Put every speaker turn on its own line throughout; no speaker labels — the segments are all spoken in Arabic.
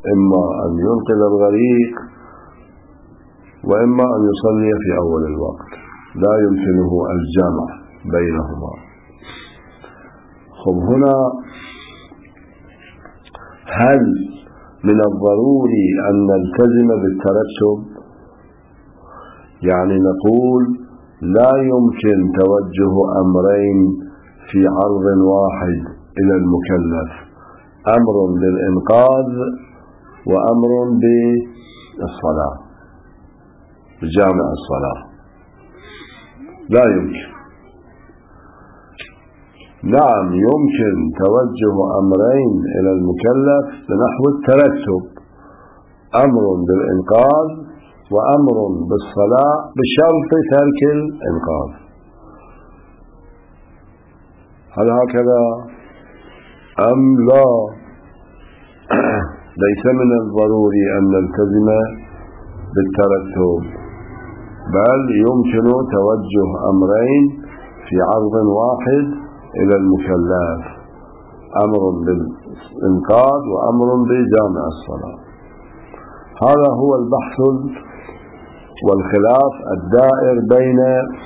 إما أن ينقذ الغريق وإما أن يصلي في أول الوقت، لا يمكنه الجمع بينهما. خب هنا هل من الضروري أن نلتزم بالترتب؟ يعني نقول لا يمكن توجه أمرين في عرض واحد إلى المكلف، أمر للإنقاذ وأمر بالصلاة بجامع الصلاة، لا يمكن. نعم يمكن توجه أمرين إلى المكلف بنحو الترتب، أمر بالإنقاذ وأمر بالصلاة بشرط ترك الإنقاذ. هل هكذا أم لا؟ ليس من الضروري أن نلتزم بالترتب، بل يمكن توجه أمرين في عرض واحد إلى المكلف، أمر بالإنقاذ وأمر بجامع الصلاة. هذا هو البحث والخلاف الدائر بين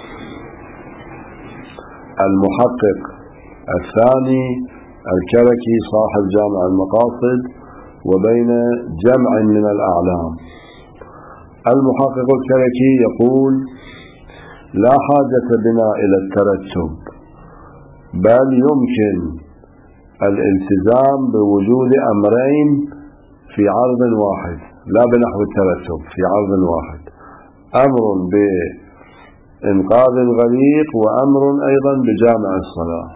المحقق الثاني الكركي صاحب جامع المقاصد وبين جمع من الأعلام. المحقق الكركي يقول لا حاجة بنا إلى الترتب، بل يمكن الالتزام بوجود أمرين في عرض واحد، لا بنحو الترتب، في عرض واحد، أمر بإنقاذ الغريق وأمر أيضا بجامع الصلاة،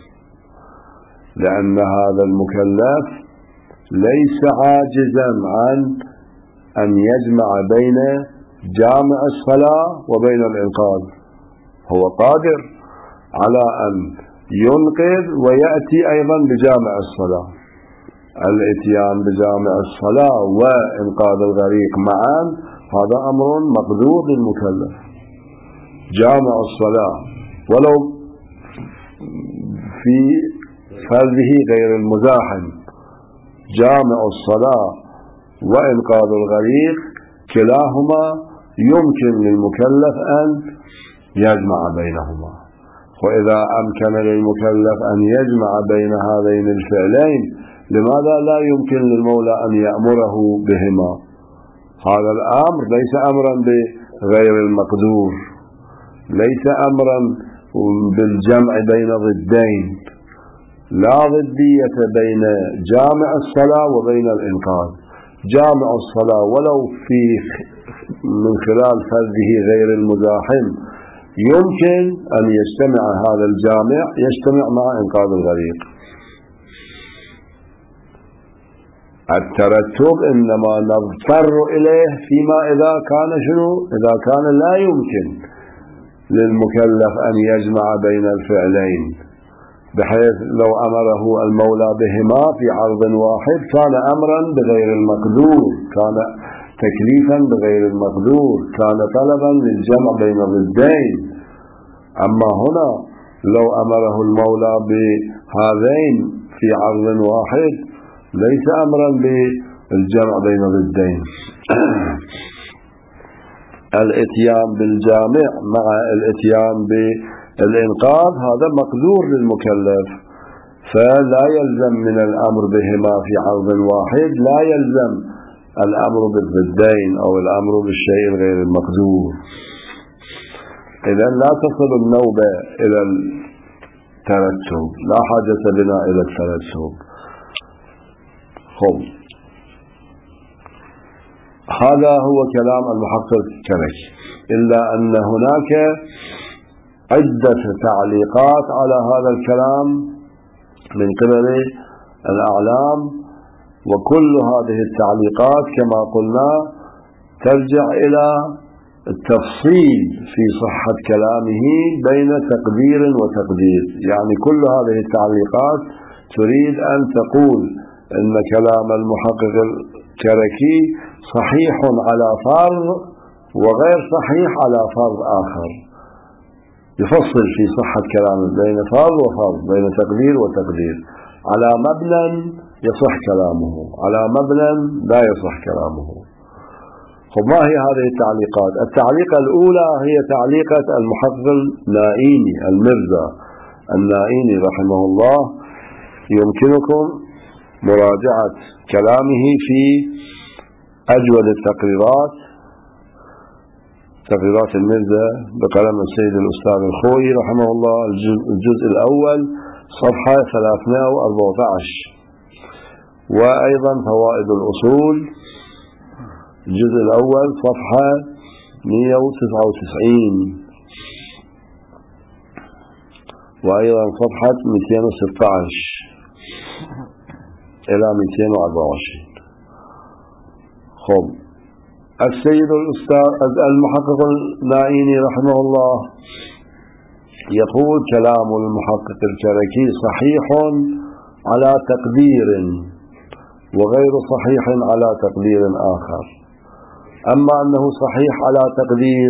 لأن هذا المكلف ليس عاجزا عن أن يجمع بين جامع الصلاة وبين الإنقاذ، هو قادر على أن ينقذ ويأتي أيضا بجامع الصلاة. الاتيان بجامع الصلاة وإنقاذ الغريق معا هذا أمر مقدور للمكلف. جامع الصلاة ولو في فرضه غير المزاحم، جامع الصلاة وإنقاذ الغريق كلاهما يمكن للمكلف أن يجمع بينهما. وإذا أمكن للمكلف أن يجمع بين هذين الفعلين، لماذا لا يمكن للمولى أن يأمره بهما؟ هذا الأمر ليس أمرا بغير المقدور، ليس أمرا بالجمع بين ضدين، لا ضدية بين جامع الصلاة وبين الإنقاذ. جامع الصلاة ولو في من خلال فرده غير المزاحم يمكن أن يجتمع هذا الجامع يجتمع مع إنقاذ الغريق. الترتب إنما نضطر إليه فيما إذا كان شنو؟ إذا كان لا يمكن للمكلف أن يجمع بين الفعلين، بحيث لو أمره المولى بهما في عرض واحد كان أمرا بغير المقدور، كان تكليفا بغير المقدور، كان طلبا للجمع بين الضدين. أما هنا لو أمره المولى بهذين في عرض واحد ليس أمرا بالجمع بين الضدين. الاتيان بالجامع مع الاتيان بالإنقاذ هذا مقدور للمكلف، فلا يلزم من الأمر بهما في عرض واحد، لا يلزم الأمر بالضدين أو الأمر بالشيء الغير المقدور. إذن لا تصل النوبة إلى الترتب، لا حاجة لنا إلى الترتب. خب هذا هو كلام المحقق الكركي، إلا أن هناك عدة تعليقات على هذا الكلام من قبل الأعلام، وكل هذه التعليقات كما قلنا ترجع إلى التفصيل في صحة كلامه بين تقدير وتقدير. يعني كل هذه التعليقات تريد أن تقول أن كلام المحقق الكركي صحيح على فرض وغير صحيح على فرض آخر، يفصل في صحة كلامه بين فرض وفرض، بين تقدير وتقدير، على مبنى يصح كلامه، على مبنى لا يصح كلامه. ما هي هذه التعليقات؟ التعليقة الأولى هي تعليقة المحقق النائيني المرزا النائيني رحمه الله. يمكنكم مراجعة كلامه في أجود التقريرات، تقريرات المرزا بقلم السيد الأستاذ الخوئي رحمه الله، الجزء الأول صفحة 314، وأيضا فوائد الأصول الجزء الأول صفحة 199، وأيضا صفحة 216 إلى 224. السيد الأستاذ المحقق النائيني رحمه الله يقول: كلام المحقق الكركي صحيح على تقدير وغير صحيح على تقدير آخر. أما أنه صحيح على تقدير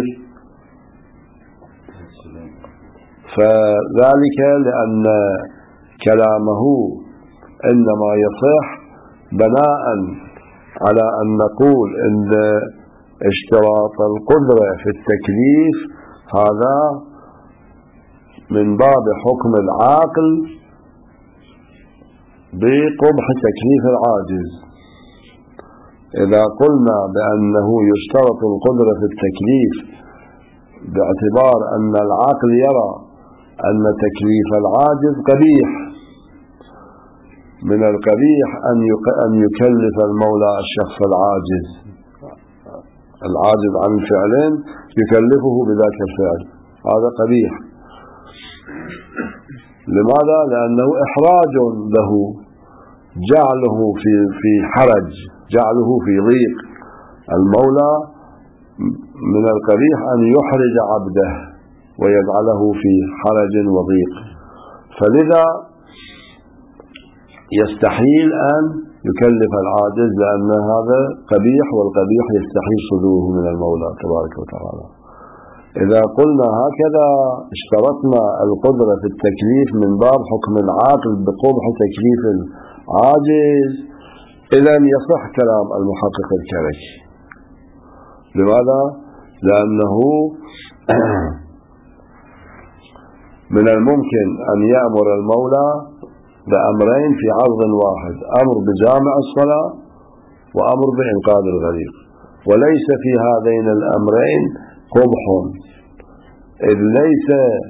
فذلك لأن كلامه إنما يصح بناء على أن نقول إن اشتراط القدرة في التكليف هذا من باب حكم العاقل بقبح تكليف العاجز. إذا قلنا بأنه يشترط القدرة في التكليف باعتبار أن العاقل يرى أن تكليف العاجز قبيح، من القبيح أن يكلف المولى الشخص العاجز عن الفعل يكلفه بذاك الفعل، هذا قبيح. لماذا؟ لأنه إحراج له، جعله في حرج، جعله في ضيق. المولى من القبيح أن يحرج عبده ويجعله في حرج وضيق، فلذا يستحيل أن يكلف العاجز لأن هذا قبيح، والقبيح يستحيل صدوره من المولى تبارك وتعالى. إذا قلنا هكذا اشترطنا القدرة في التكليف من باب حكم العاقل بقبح تكليف العاجز، إذن يصح كلام المحقق الكركي. لماذا؟ لأنه من الممكن أن يأمر المولى بأمرين في عرض واحد: أمر بجامع الصلاة وأمر بإنقاذ الغريق، وليس في هذين الأمرين قبح، إذ ليس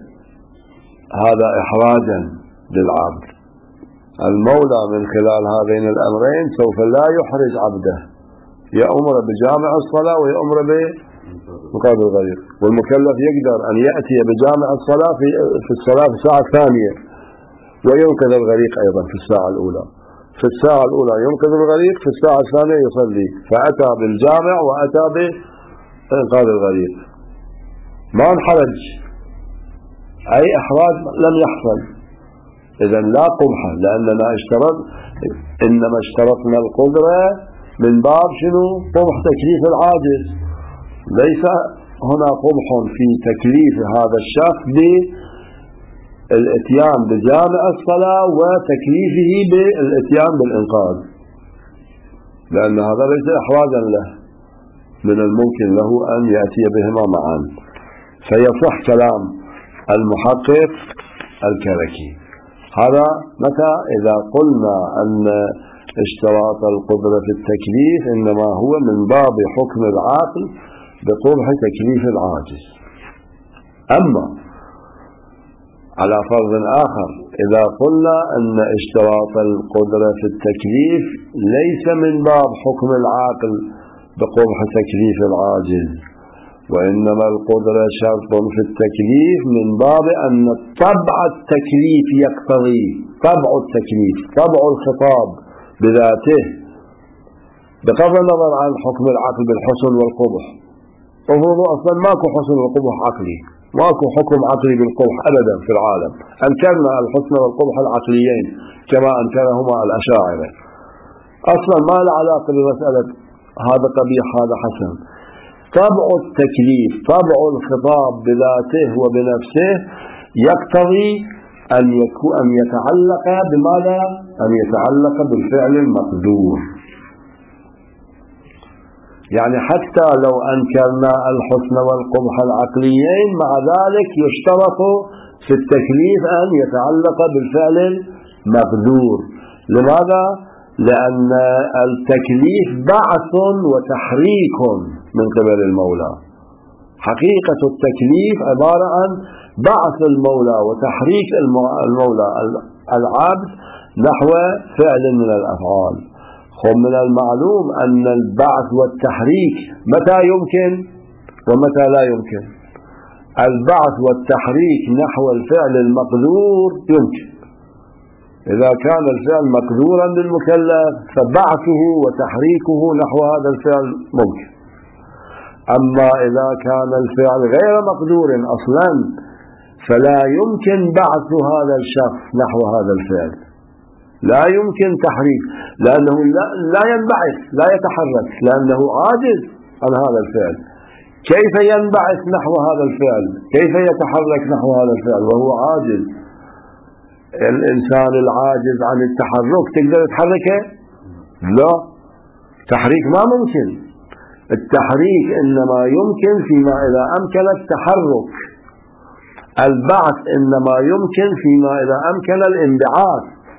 هذا إحراجا للعبد. المولى من خلال هذين الأمرين سوف لا يحرج عبده، يأمر بجامع الصلاة ويأمر بإنقاذ الغريق. والمكلف يقدر أن يأتي بجامع الصلاة في الصلاة في الساعة الثانية، وينقذ الغريق أيضا في الساعة الأولى. في الساعة الأولى ينقذ الغريق، في الساعة الثانية يصلي، فأتى بالجامع وأتى بإنقاذ الغريق، ما انحرج، أي إحراج لم يحصل. إذن لا قبح، لأننا إنما اشترطنا القدرة من باب شنو؟ قبح تكليف العاجز. ليس هنا قبح في تكليف هذا الشخص بالاتيان بجامع الصلاة وتكليفه بالاتيان بالإنقاذ، لأن هذا ليس إحراجا له، من الممكن له أن يأتي بهما معا. فيصح كلام المحقق الكركي. هذا متى؟ إذا قلنا أن اشتراط القدرة في التكليف إنما هو من باب حكم العاقل بقبح تكليف العاجز. أما على فرض آخر، إذا قلنا أن اشتراط القدرة في التكليف ليس من باب حكم العاقل بقبح تكليف العاجز، وإنما القدرة شرط في التكليف من باب أن طبع التكليف يقتضي، طبع التكليف، طبع الخطاب بذاته بغض النظر عن حكم العقل بالحسن والقبح. وهو أصلا ماكو حسن وقبح عقلي، ماكو حكم عقلي بالقبح أبدا في العالم. أنكرنا الحسن والقبح العقليين كما أنكرهما الأشاعرة. أصلا ما له علاقة بمسألة هذا قبيح هذا حسن. طبع التكليف، طبع الخطاب بذاته وبنفسه يقتضي أن يتعلق بماذا؟ أن يتعلق بالفعل المقدور. يعني حتى لو أنكرنا الحسن والقبح العقليين مع ذلك يشترط في التكليف أن يتعلق بالفعل المقدور. لماذا؟ لأن التكليف بعث وتحريك من قبل المولى. حقيقة التكليف عبارة عن بعث المولى وتحريك المولى العبد نحو فعل من الأفعال. من المعلوم أن البعث والتحريك متى يمكن ومتى لا يمكن. البعث والتحريك نحو الفعل المقدور يمكن. إذا كان الفعل مقدورا للمكلف فبعثه وتحريكه نحو هذا الفعل ممكن. أما إذا كان الفعل غير مقدور أصلا فلا يمكن بعث هذا الشخص نحو هذا الفعل، لا يمكن تحريك، لأنه لا ينبعث، لا يتحرك، لأنه عاجز عن هذا الفعل. كيف ينبعث نحو هذا الفعل؟ كيف يتحرك نحو هذا الفعل وهو عاجز؟ الإنسان العاجز عن التحرك تقدر تحركه؟ لا، تحريك ما ممكن. التحريك إنما يمكن فيما إذا أمكن التحرك. البعث إنما يمكن فيما إذا أمكن الانبعاث.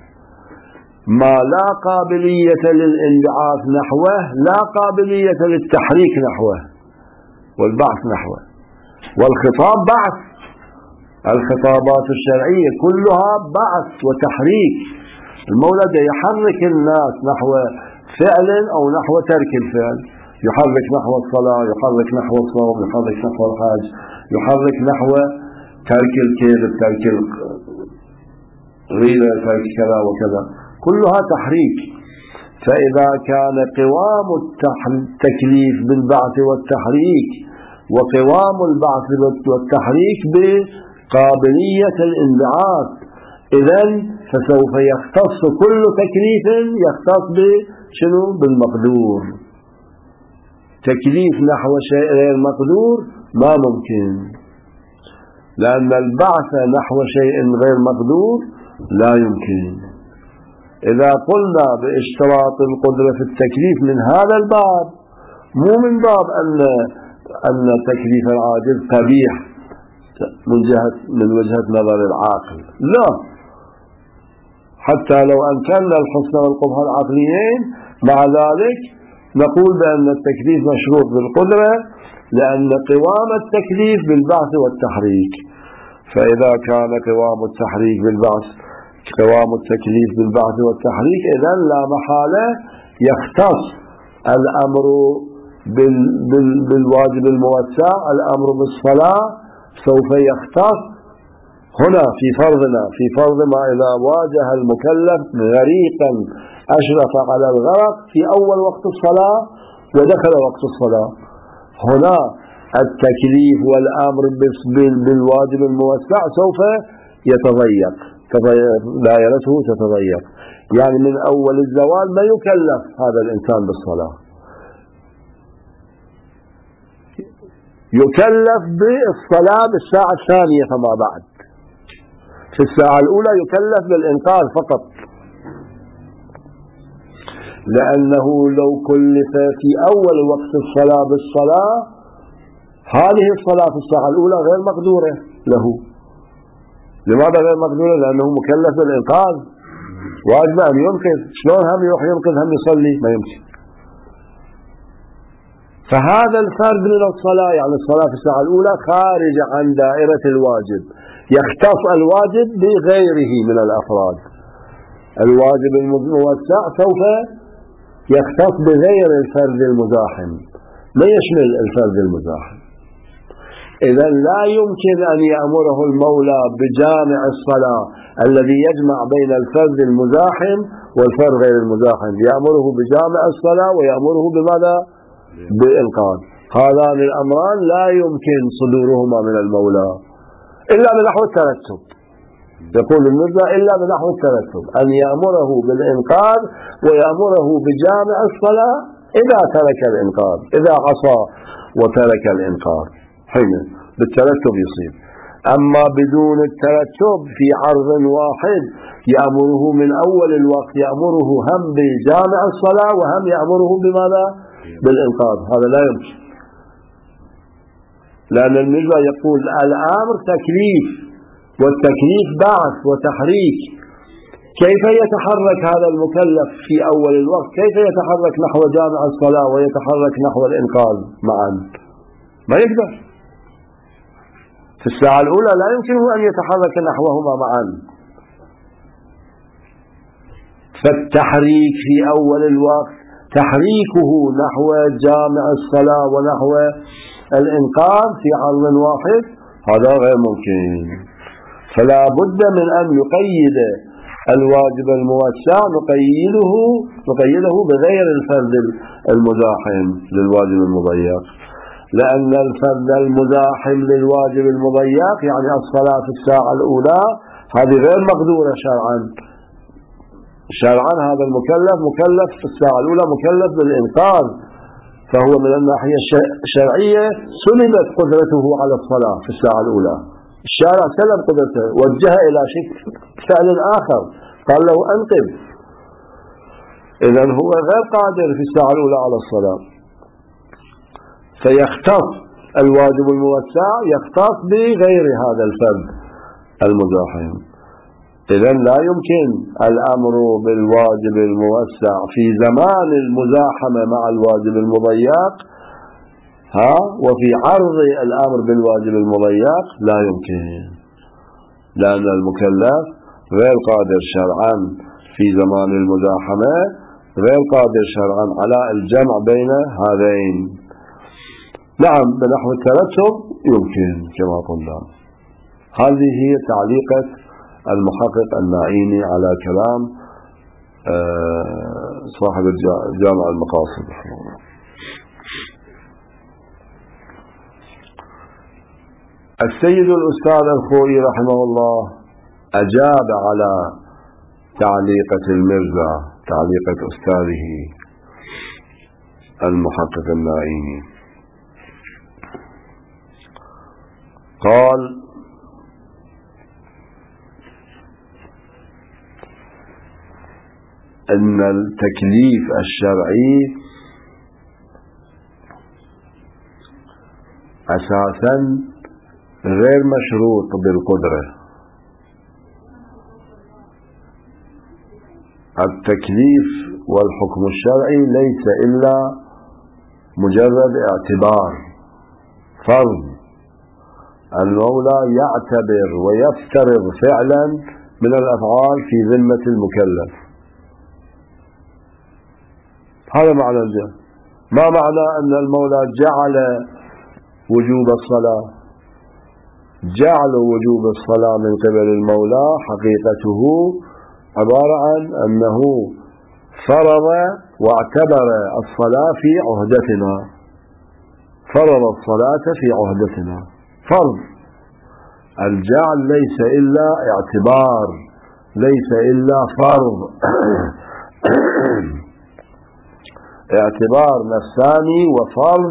ما لا قابلية للانبعاث نحوه لا قابلية للتحريك نحوه والبعث نحوه. والخطاب بعث، الخطابات الشرعية كلها بعث وتحريك. المولى يحرك الناس نحو فعل أو نحو ترك الفعل، يحرك نحو الصلاة، يحرك نحو الصوم، يحرك نحو الحج، يحرك نحو ترك الكذب، ترك الغيرة، ترك كذا وكذا، كلها تحريك. فإذا كان قوام التكليف بالبعث والتحريك وقوام البعث والتحريك بقابلية الانبعاث، إذن فسوف يختص كل تكليف يختص بشنو؟ بالمقدور. تكليف نحو شيء غير مقدور ما ممكن، لأن البعث نحو شيء غير مقدور لا يمكن. إذا قلنا باشتراط القدرة في التكليف من هذا الباب، مو من باب أن تكليف العاجز قبيح من وجهة نظر العاقل، لا، حتى لو أنكرنا الحسن والقبح العقليين مع ذلك نقول بأن التكليف مشروط بالقدرة، لأن قوام التكليف بالبعث والتحريك. فإذا كان قوام التحريك بالبعث قوام التكليف بالبعث والتحريك، إذن لا محالة يختص الأمر بالواجب الموسع، الأمر بالصلاة سوف يختص هنا في فرضنا، في فرض ما إذا واجه المكلف غريقا أشرف على الغرق في أول وقت الصلاة ودخل وقت الصلاة، هنا التكليف والأمر بالواجب الموسع سوف يتضيق، دائرته تتضيق. يعني من أول الزوال ما يكلف هذا الإنسان بالصلاة، يكلف بالصلاة بالساعة الثانية فما بعد. في الساعة الأولى يكلف بالإنقاذ فقط، لأنه لو كلف في أول وقت الصلاة بالصلاة هذه الصلاة في الساعة الأولى غير مقدورة له. لماذا غير مقدورة؟ لأنه مكلف بالإنقاذ، واجب أن ينقذ. شلون هم يروح ينقذ هم يصلي؟ ما يمكن. فهذا الفرد من الصلاة، يعني الصلاة في الساعة الأولى خارج عن دائرة الواجب، يختص الواجب بغيره من الأفراد. الواجب الموسع سوف يختص بغير الفرد المزاحم، لا يشمل الفرد المزاحم. إذا لا يمكن أن يأمره المولى بجامع الصلاة الذي يجمع بين الفرد المزاحم والفرد غير المزاحم، يأمره بجامع الصلاة ويأمره بماذا؟ بالإنقاذ. هذان الأمران لا يمكن صدورهما من المولى إلا بنحو الترتب. يقول المرزا إلا بنحو الترتب، أن يأمره بالإنقاذ ويأمره بجامع الصلاة إذا ترك الإنقاذ، إذا عصى وترك الإنقاذ حين بالترتب يصير. أما بدون الترتب في عرض واحد يأمره من أول الوقت، يأمره هم بجامع الصلاة وهم يأمره بماذا؟ بالإنقاذ. هذا لا يمكن، لأن المجمع يقول الأمر تكليف، والتكليف بعث وتحريك. كيف يتحرك هذا المكلف في أول الوقت؟ كيف يتحرك نحو جامع الصلاة ويتحرك نحو الإنقاذ معا؟ ما يقدر. في الساعة الأولى لا يمكنه أن يتحرك نحوهما معا. فالتحريك في أول الوقت، تحريكه نحو جامع الصلاة ونحو الإنقاذ في عرض واحد، هذا غير ممكن. فلا بد من أن يقيد الواجب الموسع، نقيده بغير الفرد المزاحم للواجب المضيق، لأن الفرد المزاحم للواجب المضيق يعني الصلاة في الساعة الأولى هذه غير مقدورة شرعا. شرعا هذا المكلف مكلف في الساعة الأولى مكلف بالإنقاذ، فهو من الناحية الشرعية سلبت قدرته على الصلاة في الساعة الأولى. الشارع سلب قدرته، وجه إلى فعل آخر، قال له أنقذ. إذن هو غير قادر في الساعة الأولى على الصلاة، فيختص الواجب الموسع يختص بغير هذا الفرد المزاحم. إذن لا يمكن الأمر بالواجب الموسع في زمان المزاحمة مع الواجب المضيق وفي عرض الأمر بالواجب المضيق لا يمكن، لأن المكلف غير قادر شرعا في زمان المزاحمة، غير قادر شرعا على الجمع بين هذين. نعم بنحو الترتب يمكن كما قلنا. هذه هي تعليقة المحقق النعيمي على كلام صاحب جامع المقاصد. السيد الأستاذ الخوئي رحمه الله أجاب على تعليقة المرزا، تعليقة أستاذه المحقق النعيمي، قال: أن التكليف الشرعي أساسا غير مشروط بالقدرة. التكليف والحكم الشرعي ليس إلا مجرد اعتبار فرض. المولى يعتبر ويفترض فعلا من الأفعال في ذمة المكلف. هذا معنى الجهل. ما معنى أن المولى جعل وجوب الصلاة؟ جعل وجوب الصلاة من قبل المولى حقيقته عبارة عن أنه فرض واعتبر الصلاة في عهدتنا، فرض الصلاة في عهدتنا، فرض. الجعل ليس إلا اعتبار، ليس إلا فرض اعتبار نفساني وفرض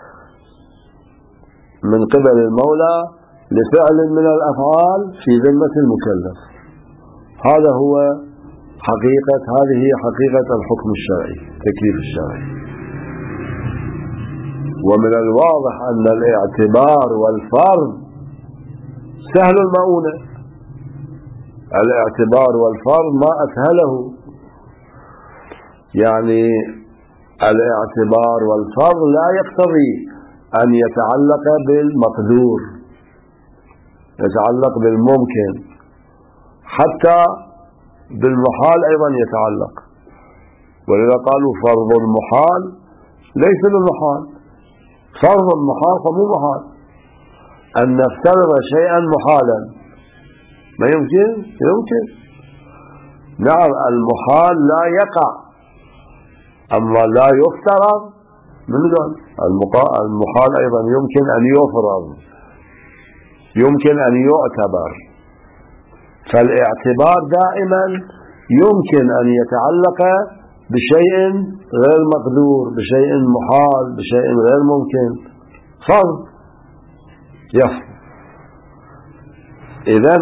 من قبل المولى لفعل من الأفعال في ذمة المكلف. هذا هو حقيقة، هذه هي حقيقة الحكم الشرعي، التكليف الشرعي. ومن الواضح أن الاعتبار والفرض سهل المؤونة. الاعتبار والفرض ما أسهله، يعني الاعتبار والفرض لا يقتضي أن يتعلق بالمقدور، يتعلق بالممكن، حتى بالمحال أيضا يتعلق. ولذا قالوا فرض المحال ليس بالمحال، فرض المحال فمو محال. أن نفترض شيئا محالا ما يمكن؟ يمكن. نعم المحال لا يقع، أما لا يفترض من دون المحال أيضا يمكن أن يفرض، يمكن أن يعتبر. فالاعتبار دائما يمكن أن يتعلق بشيء غير مقدور، بشيء محال، بشيء غير ممكن. فرض يفرض. إذن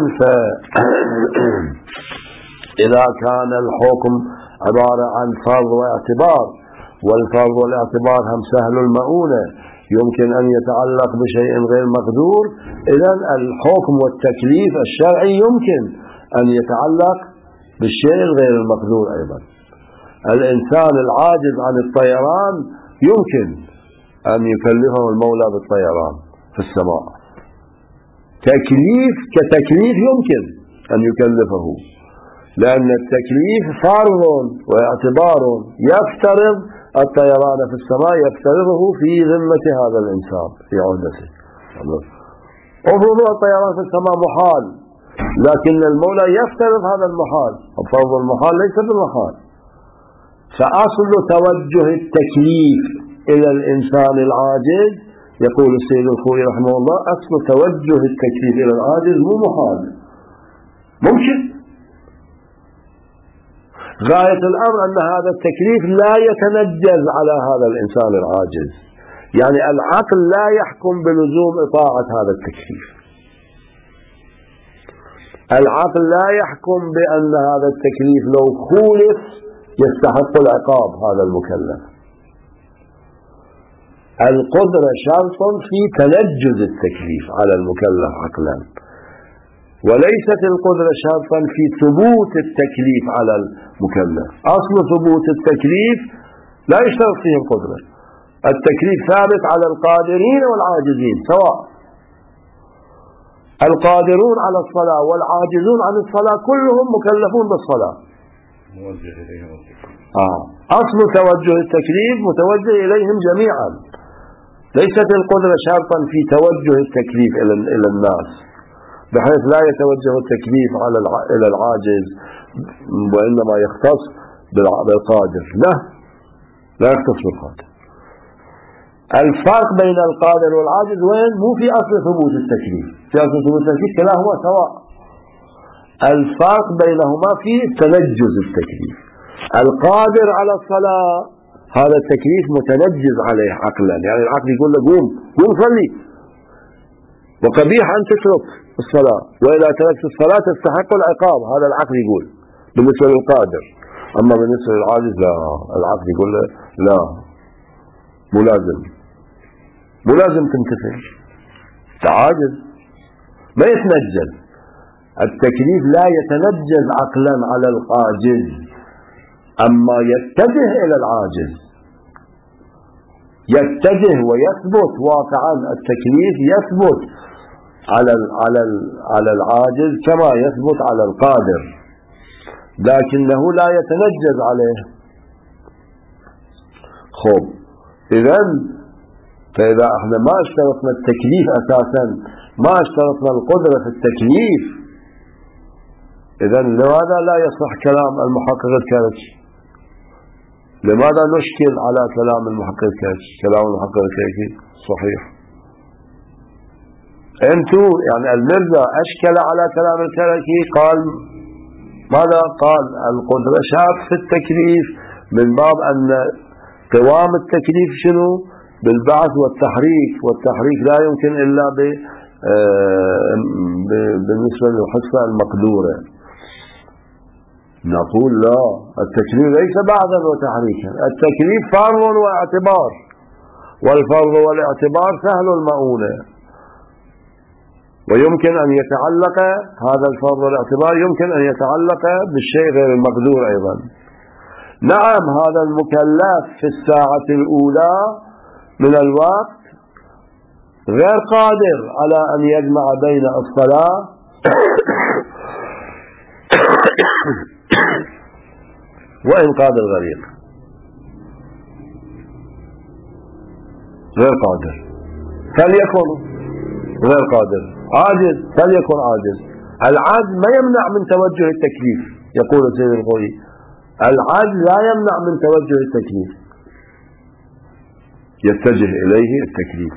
إذا كان الحكم عبارة عن فرض واعتبار، والفرض والاعتبار هم سهل المؤونة يمكن أن يتعلق بشيء غير مقدور، إذن الحكم والتكليف الشرعي يمكن أن يتعلق بالشيء غير المقدور أيضا. الإنسان العاجز عن الطيران يمكن أن يكلفه المولى بالطيران في السماء، كتكليف يمكن أن يكلفه، لأن التكليف فرض واعتبار يفترض الطيران في السماء، يفترضه في ذمة هذا الإنسان في عهدته. أفرض الطيران في السماء محال، لكن المولى يفترض هذا المحال، وفرض المحال ليس بالمحال. فأصل توجه التكليف إلى الإنسان العاجز، يقول السيد الخوئي رحمه الله، أصل توجه التكليف إلى العاجز مو محال، ممكن. غاية الأمر أن هذا التكليف لا يتنجز على هذا الإنسان العاجز، يعني العقل لا يحكم بلزوم إطاعة هذا التكليف، العقل لا يحكم بأن هذا التكليف لو خولف يستحق العقاب هذا المكلف. القدرة شرط في تنجز التكليف على المكلف عقلا، وليست القدرة شرطا في ثبوت التكليف على المكلف. أصل ثبوت التكليف لا يشترط فيه القدرة، التكليف ثابت على القادرين والعاجزين سواء، القادرون على الصلاة والعاجزون عن الصلاة كلهم مكلفون بالصلاة. أصل توجه التكليف متوجه إليهم جميعا، ليست القدرة شرطا في توجه التكليف إلى الناس، بحيث لا يتوجه التكليف إلى العاجز وإنما يختص بالقادر. لا يختص بالقادر. الفرق بين القادر والعاجز وين؟ مو في أصل ثبوت التكليف، في أصل ثبوت التكليف كلاهما سواء، الفرق بينهما في تنجز التكليف. القادر على الصلاة هذا التكليف متنجز عليه عقلا، يعني العقل يقول له قوم صلي، وقبيح أن تترك الصلاة، وإذا تركت الصلاة تستحق العقاب، هذا العقل يقول بالنسبة للقادر. أما بالنسبة للعاجز لا، العقل يقول له لا، مو لازم تمتثل، تعاجز ما يتنجز. التكليف لا يتنجز عقلا على العاجز، أما يتجه إلى العاجز، يتجه ويثبت واقعا، التكليف يثبت على العاجز كما يثبت على القادر، لكنه لا يتنجز عليه. فإذا احنا ما اشترطنا التكليف أساسا، ما اشترطنا القدرة في التكليف، إذن لماذا لا يصح كلام المحقق الكركي؟ لماذا نشكل على كلام المحقق الكركي؟ كلام المحقق الكركي صحيح. انتو يعني المرزا أشكل على كلام الكركي، قال ماذا؟ قال القدرة شرط في التكليف من باب أن قوام التكليف شنو؟ بالبعث والتحريك لا يمكن إلا بالنسبة للحصة المقدورة. نقول لا، التكليف ليس بعثا وتحريكا، التكليف فرض واعتبار، والفرض والاعتبار سهل المؤونة، ويمكن أن يتعلق هذا الفرض والاعتبار يمكن أن يتعلق بالشيء غير المقدور أيضا. نعم، هذا المكلف في الساعة الأولى من الوقت غير قادر على أن يجمع بين الصلاة وإنقاذ الغريق، غير قادر فليكن غير قادر، عاجز فليكن عاجز. العجز ما يمنع من توجه التكليف، يقول السيد الخوئي، العجز لا يمنع من توجه التكليف، يتجه إليه التكليف،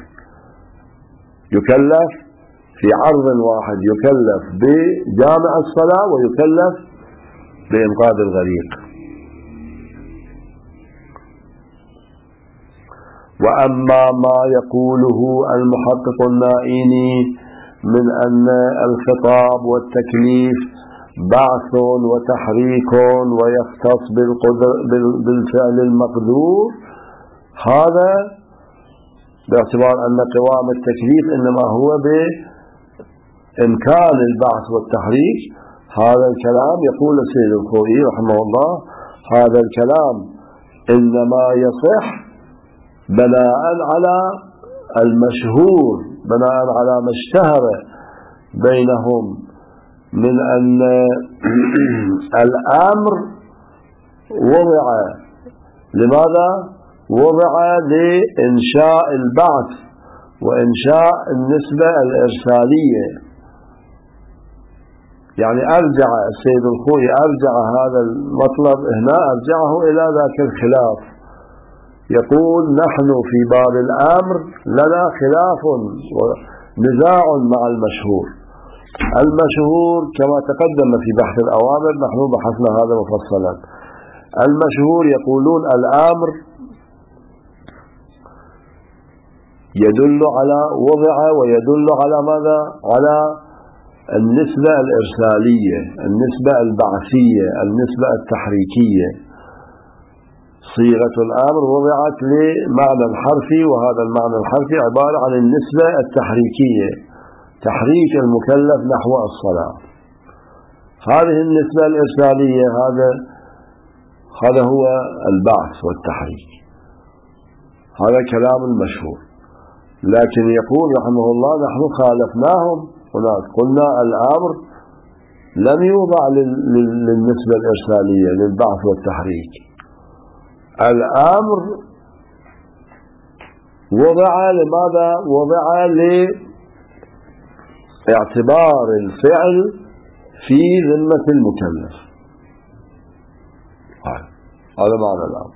يكلف في عرض واحد، يكلف بجامع الصلاة ويكلف بإنقاذ الغريق. وأما ما يقوله المحقق النائيني من أن الخطاب والتكليف بعث وتحريك ويختص بالفعل المقدور، هذا باعتبار أن قوام التكليف إنما هو بإمكان البعث والتحريك. هذا الكلام يقول السيد الخوئي رحمه الله هذا الكلام إنما يصح بناء على المشهور، بناء على ما اشتهر بينهم من أن الأمر وضع لماذا؟ وضع لإنشاء البعث وإنشاء النسبة الإرسالية. يعني أرجع السيد الخوئي أرجع هذا المطلب هنا أرجعه إلى ذاك الخلاف. يقول نحن في باب الأمر لنا خلاف ونزاع مع المشهور. المشهور كما تقدم في بحث الأوامر، نحن بحثنا هذا مفصلا. المشهور يقولون الأمر يدل على وضع ويدل على ماذا؟ على النسبة الإرسالية، النسبة البعثية، النسبة التحريكية. صيغة الأمر وضعت لمعنى الحرفي، وهذا المعنى الحرفي عبارة عن النسبة التحريكية، تحريك المكلف نحو الصلاة. هذه النسبة الإرسالية هذا هو البعث والتحريك. هذا كلام المشهور. لكن يقول رحمه الله نحن خالفناهم هناك، قلنا الأمر لم يوضع للنسبة الإرسالية للبعث والتحريك. الأمر وضع لماذا؟ وضع لاعتبار الفعل في ذمة المكلف. هذا معنى الأمر.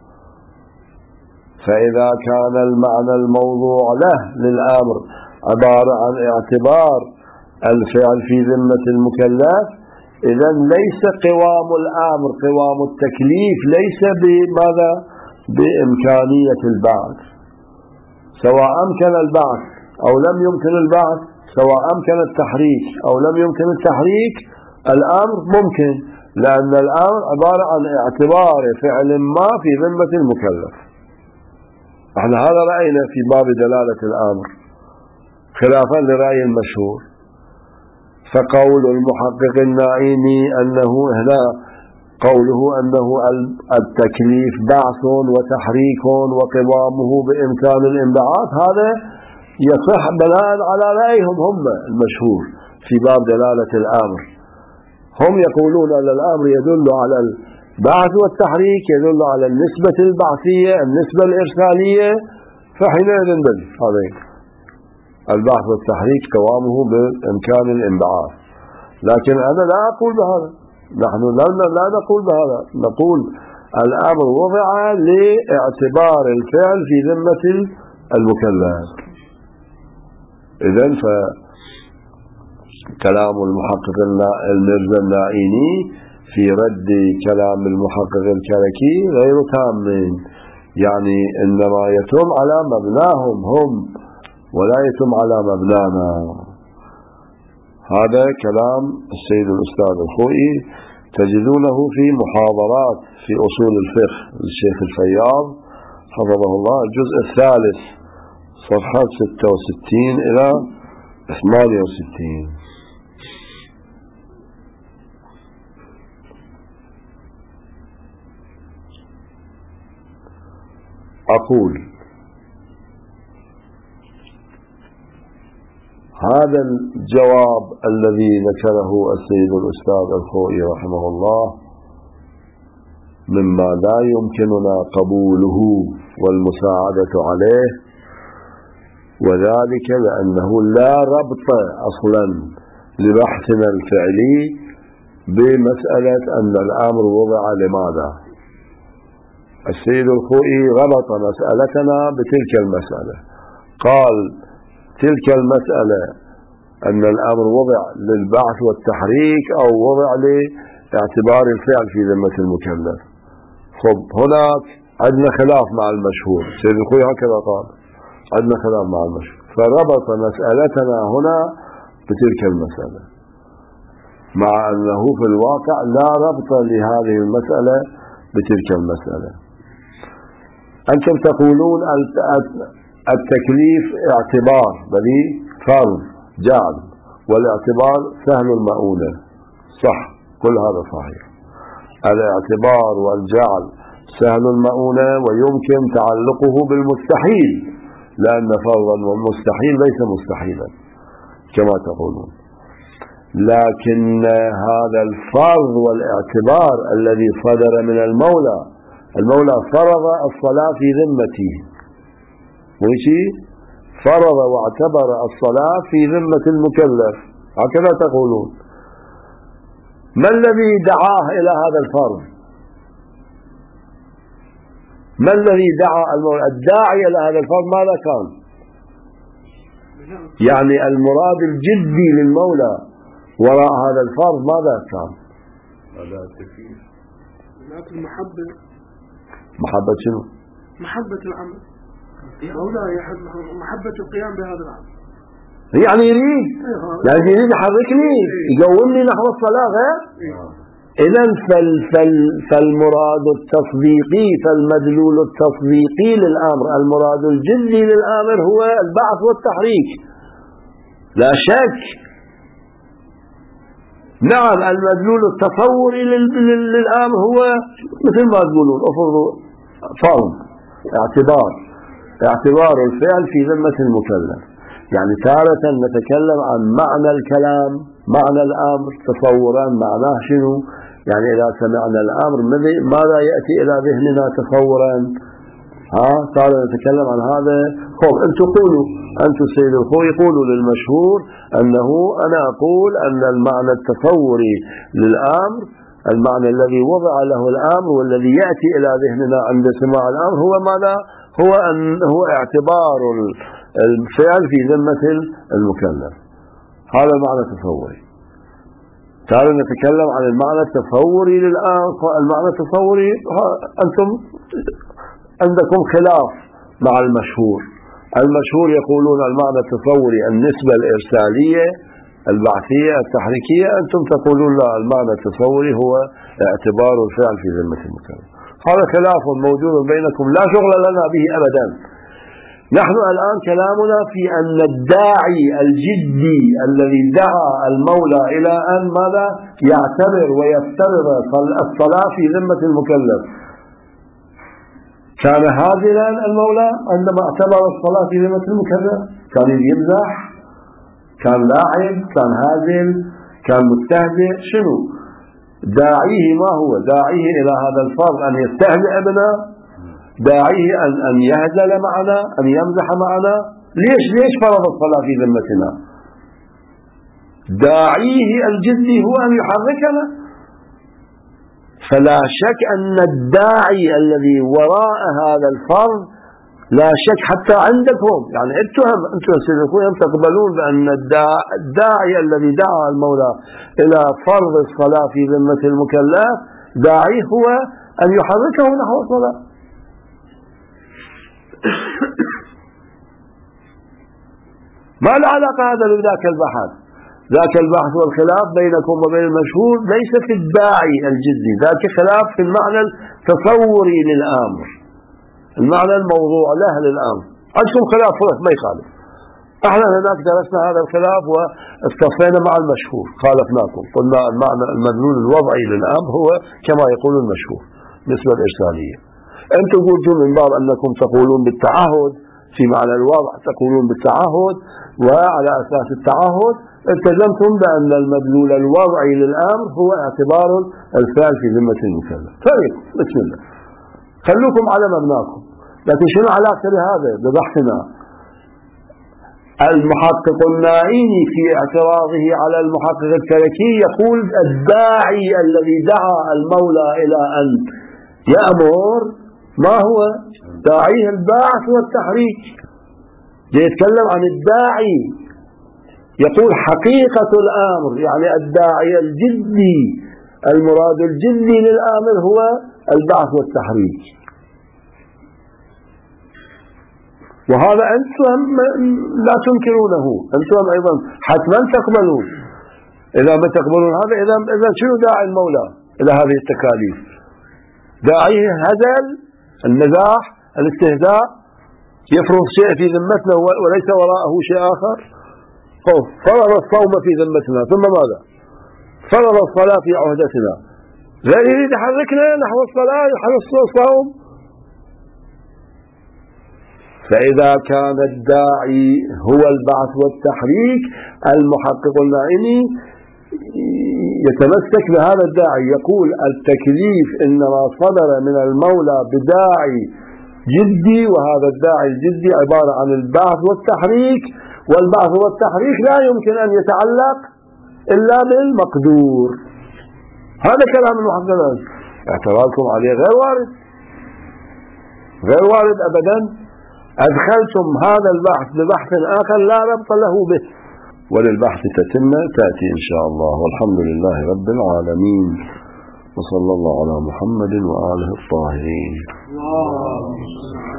فإذا كان المعنى الموضوع له للأمر عبارة عن اعتبار الفعل في ذمة المكلف، إذن ليس قوام الأمر قوام التكليف ليس بماذا؟ بإمكانية البعث، سواء أمكن البعث أو لم يمكن البعث، سواء أمكن التحريك أو لم يمكن التحريك، الأمر ممكن، لأن الأمر عبارة عن اعتبار فعل ما في ذمة المكلف. احنا هذا رأينا في باب دلالة الأمر خلافا لرأي المشهور. فقول المحقق النعيمي أنه هنا قوله أنه التكليف بعث وتحريك وقوامه بإمكان الانبعاث، هذا يصح بناء على رأيهم هم المشهور في باب دلالة الأمر. هم يقولون أن الأمر يدل على البعث والتحريك، يدل على النسبة البعثية، النسبة الإرسالية، فحينئذ بل هذين البعث والتحريك قوامه بإمكان الانبعاث. لكن أنا لا أقول بهذا، نحن لا نقول بهذا، نقول الأمر وضع لاعتبار الفعل في ذمة المكلف. إذن فكلام المحقق المرزا النائيني في رد كلام المحقق الكركي غير تام، يعني إنما يتم على مبناهم هم ولا يتم على مبنانا. هذا كلام السيد الأستاذ الخوئي، تجدونه في محاضرات في أصول الفقه للشيخ الفياض حفظه الله، الجزء الثالث صفحات 66 إلى 68. أقول هذا الجواب الذي ذكره السيد الأستاذ الخوئي رحمه الله مما لا يمكننا قبوله والمساعدة عليه، وذلك لأنه لا ربط أصلا لبحثنا الفعلي بمسألة أن الأمر وضع لماذا. السيد الخوئي ربط مسألتنا بتلك المسألة، قال تلك المسألة أن الأمر وضع للبعث والتحريك أو وضع لاعتبار الفعل في ذمة المكلف. خب هناك عندنا خلاف مع المشهور، السيد الخوئي هكذا قال عندنا خلاف مع المشهور، فربط مسألتنا هنا بتلك المسألة، مع أنه في الواقع لا ربط لهذه المسألة بتلك المسألة. أنتم تقولون التكليف اعتبار بل فرض جعل، والاعتبار سهل المؤونة. صح، كل هذا صحيح. الاعتبار والجعل سهل المؤونة، ويمكن تعلقه بالمستحيل، لأن فرضا والمستحيل ليس مستحيلا كما تقولون. لكن هذا الفرض والاعتبار الذي صدر من المولى فرض الصلاة في ذمته، وشي فرض واعتبر الصلاة في ذمة المكلف، هكذا تقولون. ما الذي دعاه إلى هذا الفرض؟ ما الذي دعا المولى؟ الداعي إلى هذا الفرض ماذا كان؟ يعني المراد الجدي للمولى وراء هذا الفرض ماذا كان؟
هذا التكليف،
المحبة.
محبة شنو؟
محبة العمل، مولاي يحب محبة القيام بهذا العمل،
يعني يريد يحركني يقومني نحو الصلاة غير. إذن فالمراد التصديقي، فالمدلول التصديقي للأمر، المراد الجدي للأمر هو البعث والتحريك لا شك. نعم، المدلول التصوري للأمر هو مثل ما تقولون افرضوا فرض اعتبار الفعل في ذمة المكلف. يعني تارة نتكلم عن معنى الكلام، معنى الأمر تصورا، معناه شنو؟ يعني إذا سمعنا الأمر ماذا يأتي إلى ذهننا تصورا؟ تارة نتكلم عن هذا. أنتم قولوا، أنتم سيد الخوي قولوا للمشهور أنه أنا أقول أن المعنى التصوري للأمر، المعنى الذي وضع له الأمر والذي يأتي إلى ذهننا عند سماع الأمر هو ماذا؟ هو اعتبار الفعل في ذمة المكلف. هذا المعنى التصوري. تعالوا نتكلم عن المعنى التصوري للأمر. المعنى التصوري أنتم عندكم خلاف مع المشهور. المشهور يقولون المعنى التصوري النسبة الإرسالية البعثية التحريكية، أنتم تقولون لا، المعنى التصوري هو اعتبار الفعل في ذمة المكلف. هذا خلاف موجود بينكم لا شغل لنا به أبدا. نحن الآن كلامنا في أن الداعي الجدي الذي دعا المولى إلى أن ماذا؟ يعتبر ويفترض الصلاة في ذمة المكلف. كان هازلا المولى عندما اعتبر الصلاة في ذمة المكلف؟ كان يمزح؟ كان لاعب؟ كان هازل؟ كان مستهزئ؟ شنو داعيه؟ ما هو داعيه إلى هذا الفرض؟ أن يستهزئ بنا؟ داعيه أن يهزل معنا، أن يمزح معنا؟ ليش فرض الصلاة في ذمتنا؟ داعيه الجدي هو أن يحركنا. فلا شك أن الداعي الذي وراء هذا الفرض لا شك حتى عندكم، يعني أنتم سيدكم تقبلون بأن الداعي الذي دعا المولى إلى فرض الصلاة في ذمة المكلف داعي هو أن يحركه نحو الصلاة. ما العلاقة هذا بذاك البحث؟ ذاك البحث والخلاف بينكم وبين المشهور ليس في الداعي الجدي، ذاك خلاف في المعنى التصوري للأمر، المعنى الموضوع له للأمر. عندكم خلاف ما يخالف. احنا هناك درسنا هذا الخلاف واستفينا مع المشهور، خالفناكم، قلنا المعنى المدلول الوضعي للأمر هو كما يقول المشهور نسبة الإرسالية. أنتم قلتم من باب أنكم تقولون بالتعهد في معنى الوضع، تقولون بالتعهد، وعلى أساس التعهد التزمتم بأن المدلول الوضعي للأمر هو اعتبار الفعل في ذمة المكلف. طيب بسم الله، خلوكم على مبناكم. لكن شنو علاقة بهذا ببحثنا؟ المحقق النائيني في اعتراضه على المحقق الكلكي يقول الداعي الذي دعا المولى إلى أن يأمر ما هو؟ داعيه البعث والتحريك. يتكلم عن الداعي، يقول حقيقة الأمر، يعني الداعي الجدي، المراد الجدي للأمر هو البعث والتحريك. وهذا أنتم لا تنكرونه، أنتم أيضا حتما تقبلون. إذا ما تقبلون هذا، إذا شنو داعي المولى إلى هذه التكاليف؟ داعيه الهزل، المزاح، الاستهزاء، يفرض شيء في ذمتنا وليس وراءه شيء آخر. فرض الصوم في ذمتنا، ثم ماذا؟ فرض الصلاة في عهدتنا، غير يريد يحركنا نحو الصلاة يحرص الصوم. فإذا كان الداعي هو البعث والتحريك، المحقق النعيمي يتمسك بهذا الداعي، يقول التكليف إنما صدر من المولى بداعي جدي، وهذا الداعي الجدي عبارة عن البعث والتحريك، والبعث والتحريك لا يمكن أن يتعلق إلا بالمقدور. هذا كلام المحققين، اعتراضكم عليه غير وارد أبدا. أدخلتم هذا البحث ببحث آخر لا ربط له به، وللبحث تتمة تأتي إن شاء الله. والحمد لله رب العالمين، وصلى الله على محمد وآله الطاهرين.